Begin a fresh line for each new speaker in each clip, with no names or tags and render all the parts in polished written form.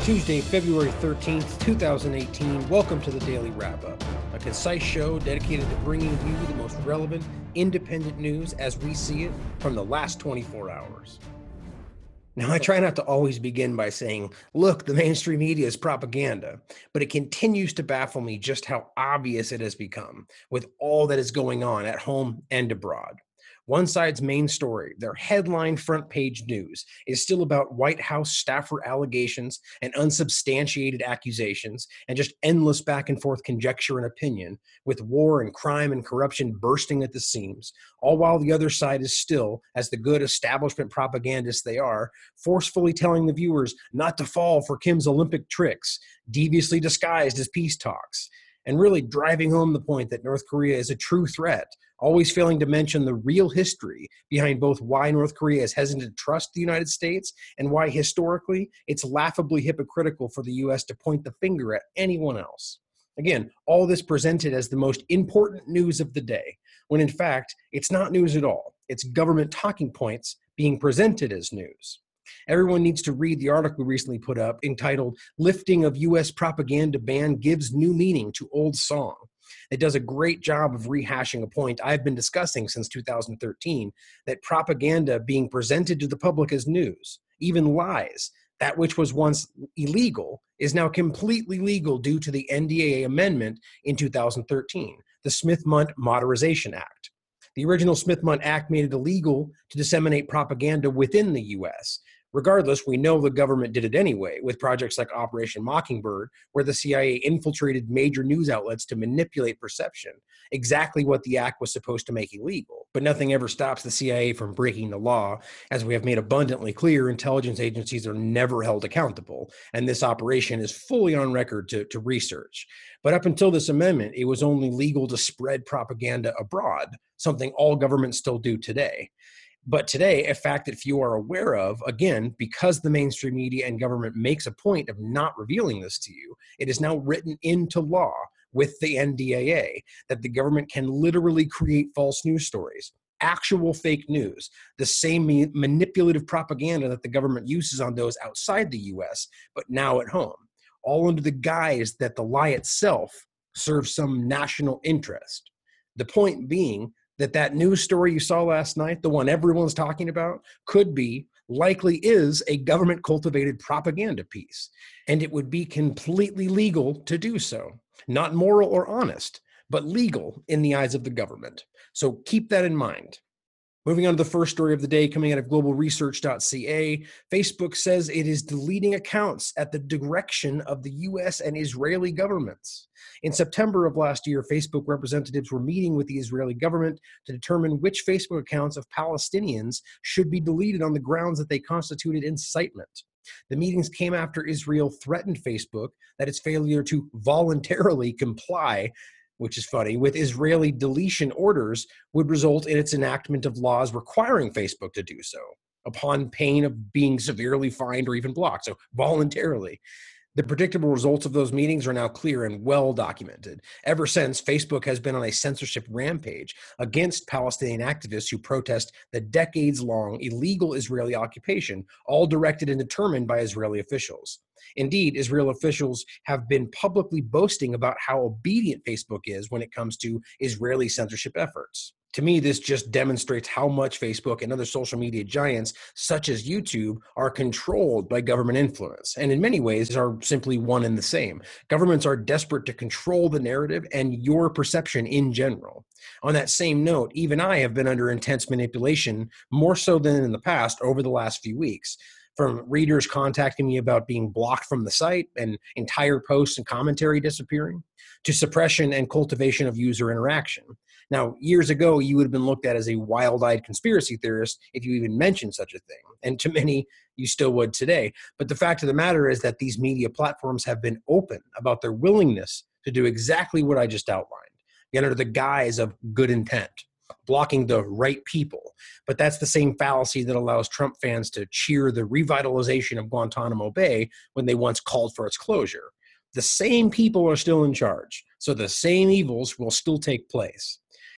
Tuesday, February 13th, 2018. Welcome to the Daily Wrap-Up, a concise show dedicated to bringing you the most relevant, independent news as we see it from the last 24 hours. Now, I try not to always begin by saying, look, the mainstream media is propaganda, but it continues to baffle me just how obvious it has become with all that is going on at home and abroad. One side's main story, their headline front page news, is still about White House staffer allegations and unsubstantiated accusations and just endless back and forth conjecture and opinion, with war and crime and corruption bursting at the seams, all while the other side is still, as the good establishment propagandists they are, forcefully telling the viewers not to fall for Kim's Olympic tricks, deviously disguised as peace talks, and really driving home the point that North Korea is a true threat, always failing to mention the real history behind both why North Korea is hesitant to trust the United States and why historically it's laughably hypocritical for the U.S. to point the finger at anyone else. Again, all this presented as the most important news of the day, when in fact, it's not news at all. It's government talking points being presented as news. Everyone needs to read the article we recently put up entitled "Lifting of U.S. Propaganda Ban Gives New Meaning to Old Song." It does a great job of rehashing a point I've been discussing since 2013, that propaganda being presented to the public as news, even lies, that which was once illegal, is now completely legal due to the NDAA amendment in 2013, the Smith-Mundt Modernization Act. The original Smith-Mundt Act made it illegal to disseminate propaganda within the U.S. Regardless, we know the government did it anyway, with projects like Operation Mockingbird, where the CIA infiltrated major news outlets to manipulate perception, exactly what the act was supposed to make illegal. But nothing ever stops the CIA from breaking the law. As we have made abundantly clear, intelligence agencies are never held accountable, and this operation is fully on record to research. But up until this amendment, it was only legal to spread propaganda abroad, something all governments still do today. But today, a fact that few are aware of, again, because the mainstream media and government makes a point of not revealing this to you, it is now written into law with the NDAA that the government can literally create false news stories, actual fake news, the same manipulative propaganda that the government uses on those outside the U.S., but now at home, all under the guise that the lie itself serves some national interest. The point being that news story you saw last night, the one everyone's talking about, could be, likely is, a government-cultivated propaganda piece. And it would be completely legal to do so. Not moral or honest, but legal in the eyes of the government. So keep that in mind. Moving on to the first story of the day, coming out of globalresearch.ca, Facebook says it is deleting accounts at the direction of the U.S. and Israeli governments. In September of last year, Facebook representatives were meeting with the Israeli government to determine which Facebook accounts of Palestinians should be deleted on the grounds that they constituted incitement. The meetings came after Israel threatened Facebook that its failure to voluntarily comply, which is funny, with Israeli deletion orders would result in its enactment of laws requiring Facebook to do so, upon pain of being severely fined or even blocked, so voluntarily. The predictable results of those meetings are now clear and well documented. Ever since, Facebook has been on a censorship rampage against Palestinian activists who protest the decades-long illegal Israeli occupation, all directed and determined by Israeli officials. Indeed, Israel officials have been publicly boasting about how obedient Facebook is when it comes to Israeli censorship efforts. To me, this just demonstrates how much Facebook and other social media giants, such as YouTube, are controlled by government influence, and in many ways are simply one and the same. Governments are desperate to control the narrative and your perception in general. On that same note, even I have been under intense manipulation, more so than in the past, over the last few weeks. From readers contacting me about being blocked from the site and entire posts and commentary disappearing, to suppression and cultivation of user interaction. Now, years ago, you would have been looked at as a wild-eyed conspiracy theorist if you even mentioned such a thing, and to many, you still would today. But the fact of the matter is that these media platforms have been open about their willingness to do exactly what I just outlined, yet under the guise of good intent, blocking the right people. But that's the same fallacy that allows Trump fans to cheer the revitalization of Guantanamo Bay when they once called for its closure. The same people are still in charge, so the same evils will still take place.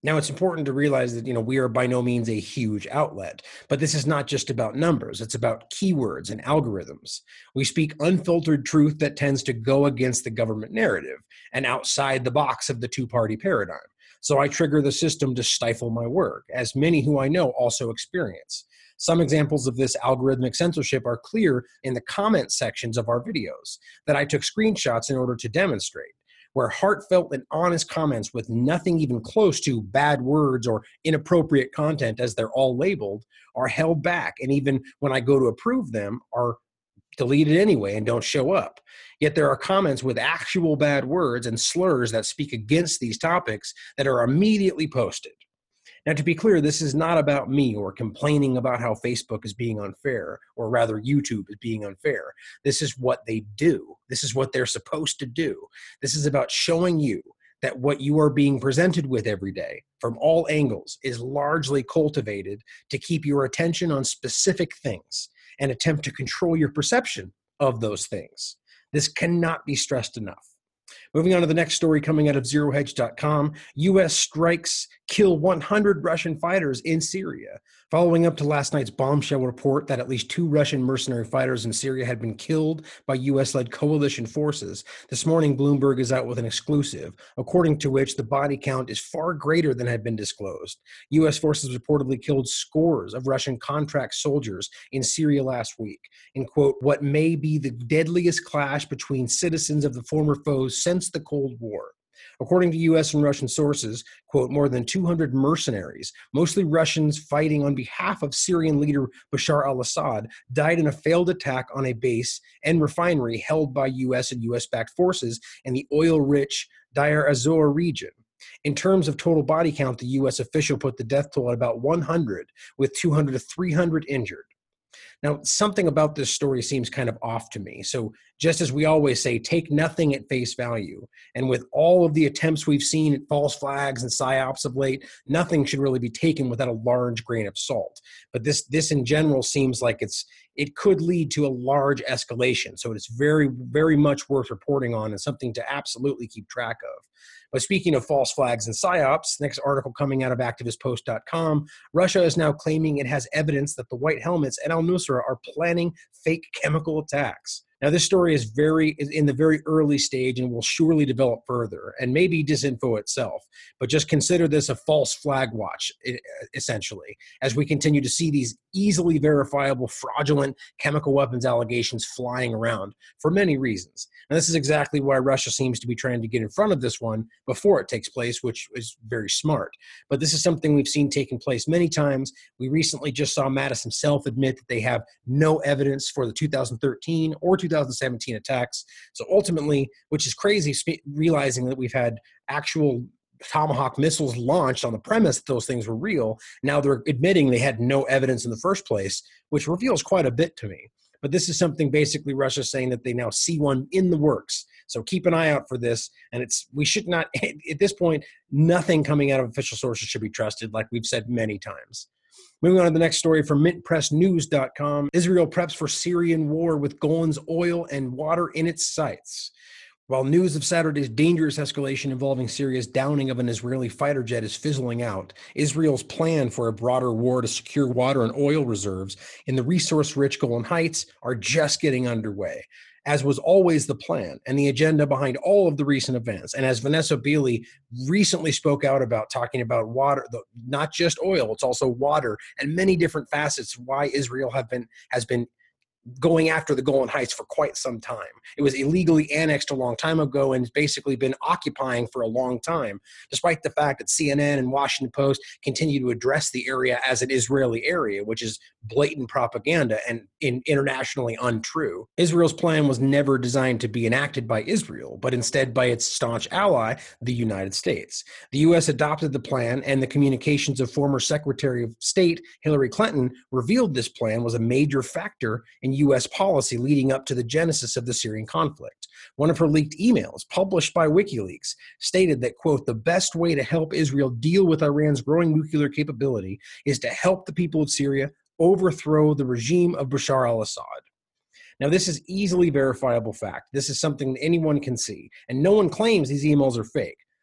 Now, it's important to realize that, we are by no means a huge outlet, but this is not just about numbers. It's about keywords and algorithms. We speak unfiltered truth that tends to go against the government narrative and outside the box of the two-party paradigm. So I trigger the system to stifle my work, as many who I know also experience. Some examples of this algorithmic censorship are clear in the comment sections of our videos that I took screenshots in order to demonstrate, where heartfelt and honest comments with nothing even close to bad words or inappropriate content, as they're all labeled, are held back. And even when I go to approve them, are deleted anyway and don't show up. Yet there are comments with actual bad words and slurs that speak against these topics that are immediately posted. Now, to be clear, this is not about me or complaining about how Facebook is being unfair, or rather YouTube is being unfair. This is what they do. This is what they're supposed to do. This is about showing you that what you are being presented with every day from all angles is largely cultivated to keep your attention on specific things and attempt to control your perception of those things. This cannot be stressed enough. Moving on to the next story coming out of ZeroHedge.com, U.S. strikes kill 100 Russian fighters in Syria. Following up to last night's bombshell report that at least 2 Russian mercenary fighters in Syria had been killed by U.S.-led coalition forces, this morning Bloomberg is out with an exclusive, according to which the body count is far greater than had been disclosed. U.S. forces reportedly killed scores of Russian contract soldiers in Syria last week in, quote, what may be the deadliest clash between citizens of the former foes since the Cold War. According to U.S. and Russian sources, quote, more than 200 mercenaries, mostly Russians fighting on behalf of Syrian leader Bashar al-Assad, died in a failed attack on a base and refinery held by U.S. and U.S.-backed forces in the oil-rich Deir ez-Zor region. In terms of total body count, the U.S. official put the death toll at about 100, with 200 to 300 injured. Now, something about this story seems kind of off to me. So just as we always say, take nothing at face value. And with all of the attempts we've seen at false flags and psyops of late, nothing should really be taken without a large grain of salt. But this in general seems like it could lead to a large escalation. So it's very, very much worth reporting on and something to absolutely keep track of. But speaking of false flags and psyops, next article coming out of activistpost.com, Russia is now claiming it has evidence that the White Helmets and al-Nusra are planning fake chemical attacks. Now, this story is in the very early stage and will surely develop further, and maybe disinfo itself. But just consider this a false flag watch, essentially, as we continue to see these easily verifiable fraudulent chemical weapons allegations flying around for many reasons. And this is exactly why Russia seems to be trying to get in front of this one before it takes place, which is very smart. But this is something we've seen taking place many times. We recently just saw Mattis himself admit that they have no evidence for the 2013 or 2017 attacks. So ultimately, which is crazy, realizing that we've had actual Tomahawk missiles launched on the premise that those things were real. Now they're admitting they had no evidence in the first place, which reveals quite a bit to me. But this is something basically Russia's saying that they now see one in the works. So keep an eye out for this. And we should not, at this point, nothing coming out of official sources should be trusted, like we've said many times. Moving on to the next story from mintpressnews.com. Israel preps for Syrian war with Golan's oil and water in its sights. While news of Saturday's dangerous escalation involving Syria's downing of an Israeli fighter jet is fizzling out, Israel's plan for a broader war to secure water and oil reserves in the resource-rich Golan Heights are just getting underway, as was always the plan and the agenda behind all of the recent events. And as Vanessa Beeley recently spoke out about, talking about water, not just oil, it's also water and many different facets why Israel has been going after the Golan Heights for quite some time. It was illegally annexed a long time ago and has basically been occupying for a long time, despite the fact that CNN and Washington Post continue to address the area as an Israeli area, which is blatant propaganda and internationally untrue. Israel's plan was never designed to be enacted by Israel, but instead by its staunch ally, the United States. The U.S. adopted the plan, and the communications of former Secretary of State Hillary Clinton revealed this plan was a major factor in U.S. policy leading up to the genesis of the Syrian conflict. One of her leaked emails, published by WikiLeaks, stated that, quote, the best way to help Israel deal with Iran's growing nuclear capability is to help the people of Syria overthrow the regime of Bashar al-Assad. Now, this is easily verifiable fact. This is something that anyone can see, and no one claims these emails are fake.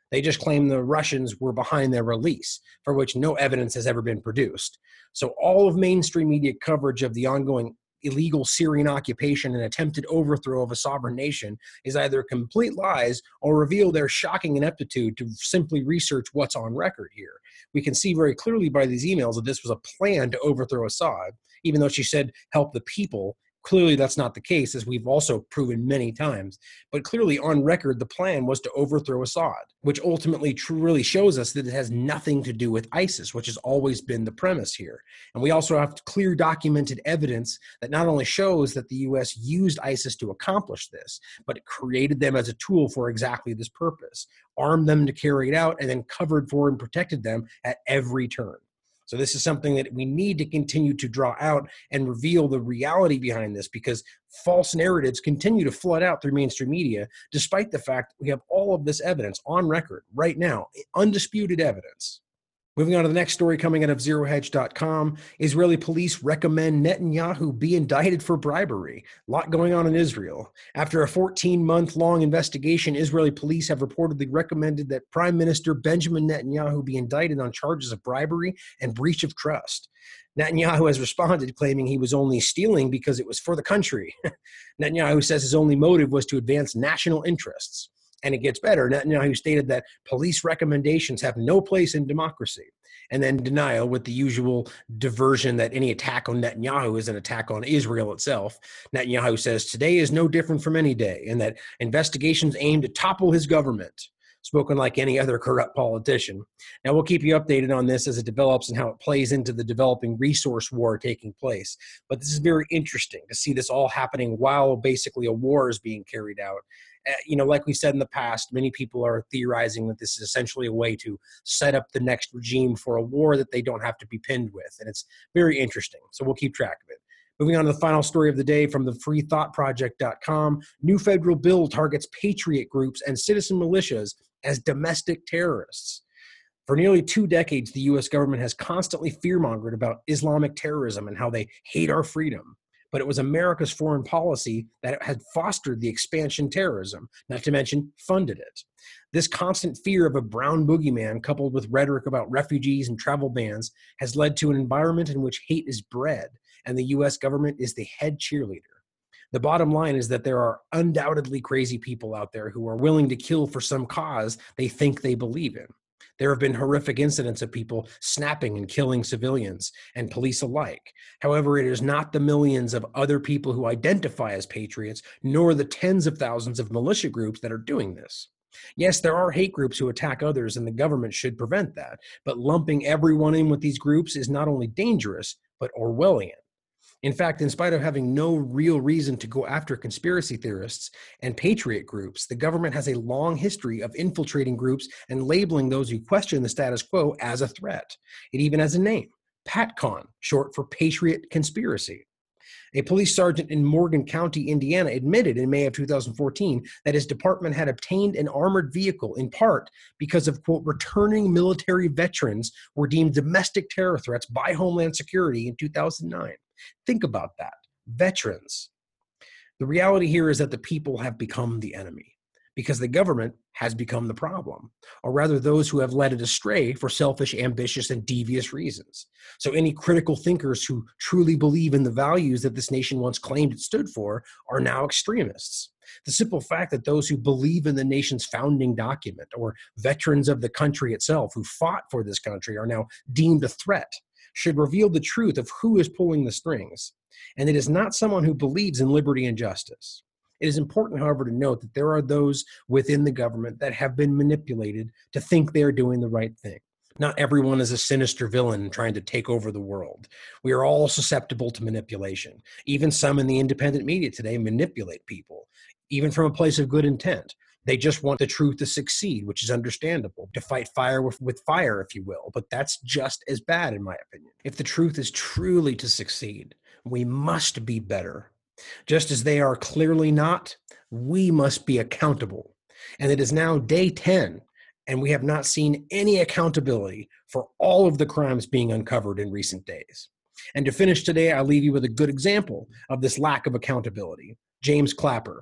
They just claim the Russians were behind their release, for which no evidence has ever been produced. So all of mainstream media coverage of the ongoing illegal Syrian occupation and attempted overthrow of a sovereign nation is either complete lies or reveal their shocking ineptitude to simply research what's on record here. We can see very clearly by these emails that this was a plan to overthrow Assad, even though she said help the people. Clearly, that's not the case, as we've also proven many times. But clearly, on record, the plan was to overthrow Assad, which ultimately truly shows us that it has nothing to do with ISIS, which has always been the premise here. And we also have clear documented evidence that not only shows that the U.S. used ISIS to accomplish this, but it created them as a tool for exactly this purpose, armed them to carry it out, and then covered for and protected them at every turn. So this is something that we need to continue to draw out and reveal the reality behind this, because false narratives continue to flood out through mainstream media, despite the fact we have all of this evidence on record right now, undisputed evidence. Moving on to the next story coming out of ZeroHedge.com, Israeli police recommend Netanyahu be indicted for bribery. A lot going on in Israel. After a 14-month-long investigation, Israeli police have reportedly recommended that Prime Minister Benjamin Netanyahu be indicted on charges of bribery and breach of trust. Netanyahu has responded, claiming he was only stealing because it was for the country. Netanyahu says his only motive was to advance national interests. And it gets better. Netanyahu stated that police recommendations have no place in democracy, and then denial with the usual diversion that any attack on Netanyahu is an attack on Israel itself. Netanyahu says today is no different from any day, and that investigations aim to topple his government. Spoken like any other corrupt politician. Now, we'll keep you updated on this as it develops and how it plays into the developing resource war taking place. But this is very interesting to see this all happening while basically a war is being carried out. Like we said in the past, many people are theorizing that this is essentially a way to set up the next regime for a war that they don't have to be pinned with. And it's very interesting. So we'll keep track of it. Moving on to the final story of the day from the freethoughtproject.com, new federal bill targets patriot groups and citizen militias as domestic terrorists. For nearly 2 decades, the U.S. government has constantly fearmongered about Islamic terrorism and how they hate our freedom. But it was America's foreign policy that had fostered the expansion terrorism, not to mention funded it. This constant fear of a brown boogeyman, coupled with rhetoric about refugees and travel bans, has led to an environment in which hate is bred, and the U.S. government is the head cheerleader. The bottom line is that there are undoubtedly crazy people out there who are willing to kill for some cause they think they believe in. There have been horrific incidents of people snapping and killing civilians and police alike. However, it is not the millions of other people who identify as patriots, nor the tens of thousands of militia groups that are doing this. Yes, there are hate groups who attack others, and the government should prevent that. But lumping everyone in with these groups is not only dangerous, but Orwellian. In fact, in spite of having no real reason to go after conspiracy theorists and patriot groups, the government has a long history of infiltrating groups and labeling those who question the status quo as a threat. It even has a name, PATCON, short for Patriot Conspiracy. A police sergeant in Morgan County, Indiana, admitted in May of 2014 that his department had obtained an armored vehicle in part because of, quote, returning military veterans were deemed domestic terror threats by Homeland Security in 2009. Think about that. Veterans. The reality here is that the people have become the enemy because the government has become the problem, or rather those who have led it astray for selfish, ambitious, and devious reasons. So any critical thinkers who truly believe in the values that this nation once claimed it stood for are now extremists. The simple fact that those who believe in the nation's founding document or veterans of the country itself who fought for this country are now deemed a threat should reveal the truth of who is pulling the strings. And it is not someone who believes in liberty and justice. It is important, however, to note that there are those within the government that have been manipulated to think they are doing the right thing. Not everyone is a sinister villain trying to take over the world. We are all susceptible to manipulation. Even some in the independent media today manipulate people, even from a place of good intent. They just want the truth to succeed, which is understandable, to fight fire with fire, if you will. But that's just as bad, in my opinion. If the truth is truly to succeed, we must be better. Just as they are clearly not, we must be accountable. And it is now day 10, and we have not seen any accountability for all of the crimes being uncovered in recent days. And to finish today, I'll leave you with a good example of this lack of accountability. James Clapper.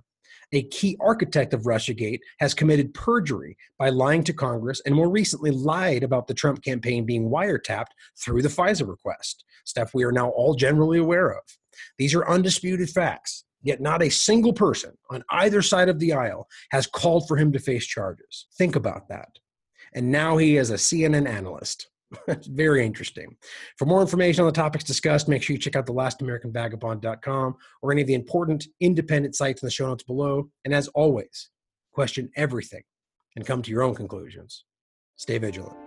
A key architect of Russiagate has committed perjury by lying to Congress and more recently lied about the Trump campaign being wiretapped through the FISA request, stuff we are now all generally aware of. These are undisputed facts, yet not a single person on either side of the aisle has called for him to face charges. Think about that. And now he is a CNN analyst. It's very interesting. For more information on the topics discussed, make sure you check out thelastamericanvagabond.com or any of the important independent sites in the show notes below. And as always, question everything and come to your own conclusions. Stay vigilant.